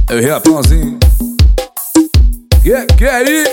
Eu rapãozinho. Que aí?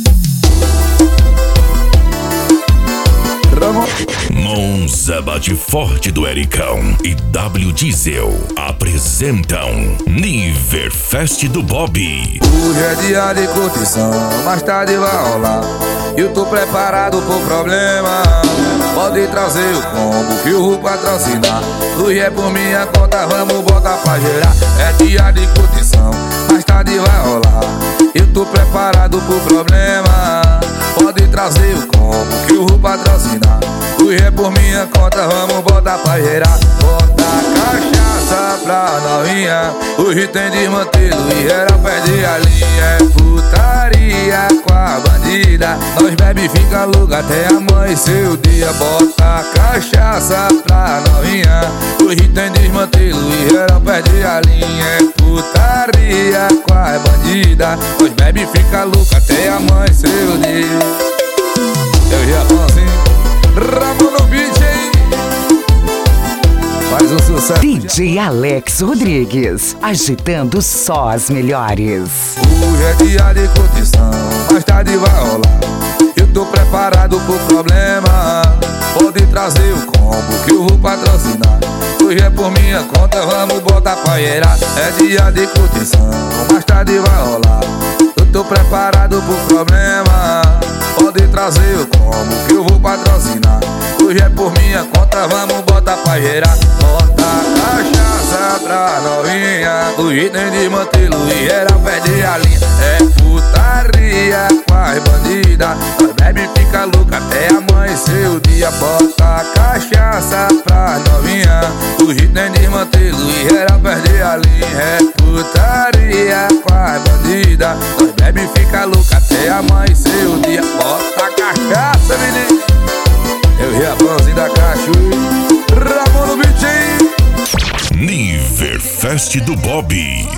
Monza bate forte do Ericão e W Diesel apresentam Niverfest do Bob. Hoje é dia de curtição, mais tarde vai rolar. Eu tô preparado pro problema. Pode trazer o combo que eu vou patrocinar. Hoje é por minha conta, vamos botar pra gerar. É dia de curtição, mais tarde vai rolar. Eu tô preparado pro problema. Pode trazer o combo que eu vou patrocinar. Hoje é por minha conta, vamos botar pra gerar. Bota cachaça pra novinha. Hoje tem desmantelo e geral perde a linha. É putaria com a bandida. Nós bebe e fica louco até amanhecer o dia. Bota cachaça pra novinha. Hoje tem desmantelo e geral perde a linha. É putaria com a bandida. Nós bebe e fica louco até amanhecer o dia. Eu já assim. Ramon no beat, hein? Faz um sucesso. DJ Alex Rodrigues, agitando só as melhores. Hoje é dia de curtição, mais tarde vai rolar. Eu tô preparado pro problema. Pode trazer o combo que eu vou patrocinar. Hoje é por minha conta, vamos botar pra gerar. É dia de curtição, mais tarde vai rolar. Eu tô preparado pro problema. Pode trazer o combo que eu vou patrocinar. Hoje é por minha conta, vamos botar pra gerar. Bota cachaça pra novinha. Hoje tem de mantê-lo e geral perde a linha. É putaria com as bandidas. Nós bebe e fica louca até amanhecer o dia. Bota cachaça pra novinha. Hoje tem de mantê-lo e geral perde a linha. É putaria com as bandidas. Nós bebe e fica louca até amanhecer o dia. Bota cachaça, menino. Eu ri a pãozinho da cachoeira. Ramon no beat, hein? Niverfest do Bob.